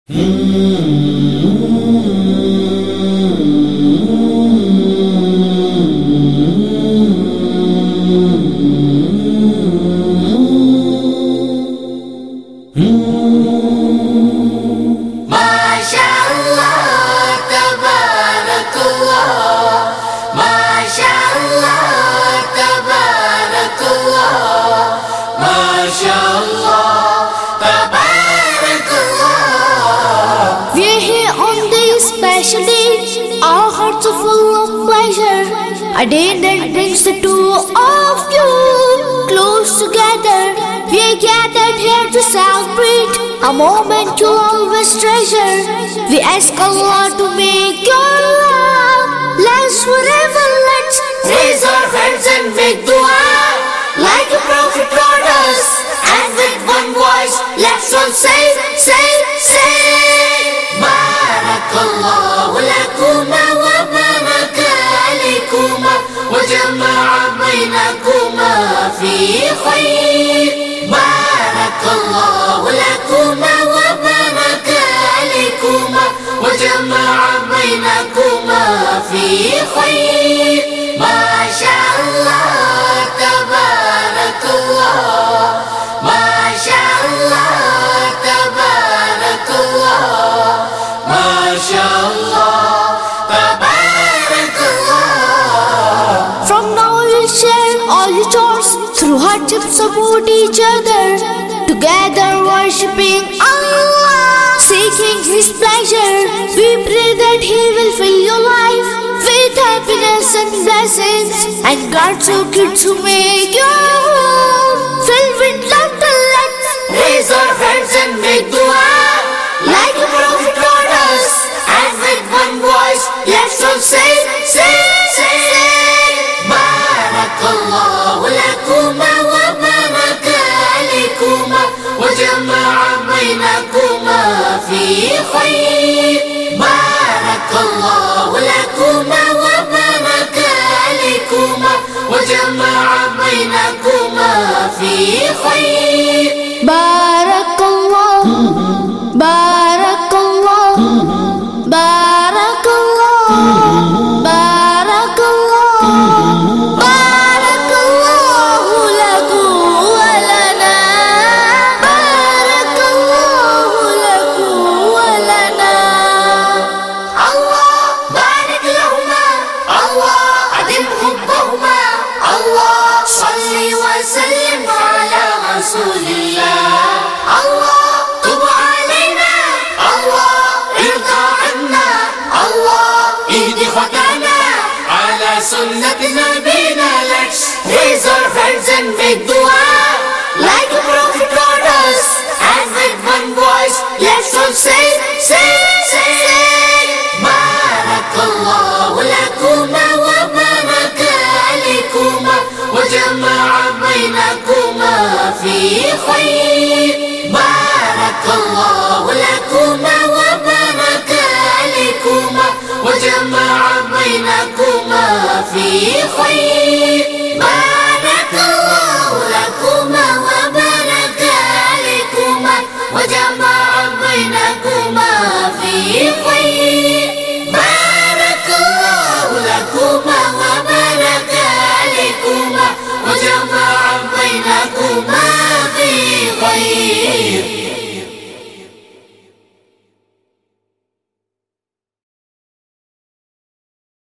Special day, our hearts are full of pleasure. A day that brings the two of you close together. We are gathered here to celebrate a moment you always treasure. We ask Allah to make your love last forever. Let's raise our hands and make dua like the Prophet taught us. And with one voice, let's all say. Barakallahu lakuma wa baraka alaykuma wa jama'a bainakuma fi khair. Barakallahu lakuma wa baraka alaykuma wa jama'a bainakuma fi khair. Masha Allah, tabarakallah. Masha Allah, tabarakallah. From now we'll share all your chores, through hardships support each other, together worshipping Allah, seeking His pleasure. We pray that He will fill your life with happiness and blessings, and grant your kids who make your home filled with laughter. Let's raise our hands and make dua like the Prophet taught us, and with one voice, let's all say. Barakallahu lakuma wa baraka alaykuma wa jama'a bainakuma fi khair. Barakallahu lakuma wa baraka alaykuma wa jama'a bainakuma fi khair. Barakallah, barakallah, barakallah, barakallah, barakallahu lakum wa lana, barakallahu lakum wa lana. Allah barik lahuma, Allah adim hubbahuma, Allah salli wa sallim ala rasulillah. Allah tub alayna, Allah irda anna, Allah ihdi khatana ala sunnat nabina. Let's raise our hands and make dua like the Prophet taught us, and with one voice let's all say. Barakallahu lakuma wa baraka alaykuma wa jama'a bainakuma fi khair. Barakallahu lakuma wa baraka alaykuma wa jama'a bainakuma fi khair. Barakallahu lakuma wa baraka alaykuma wa jama'a bainakuma fi khair. Barakallahu lakuma wa baraka alaykuma wa jama'a bainakuma fi khair.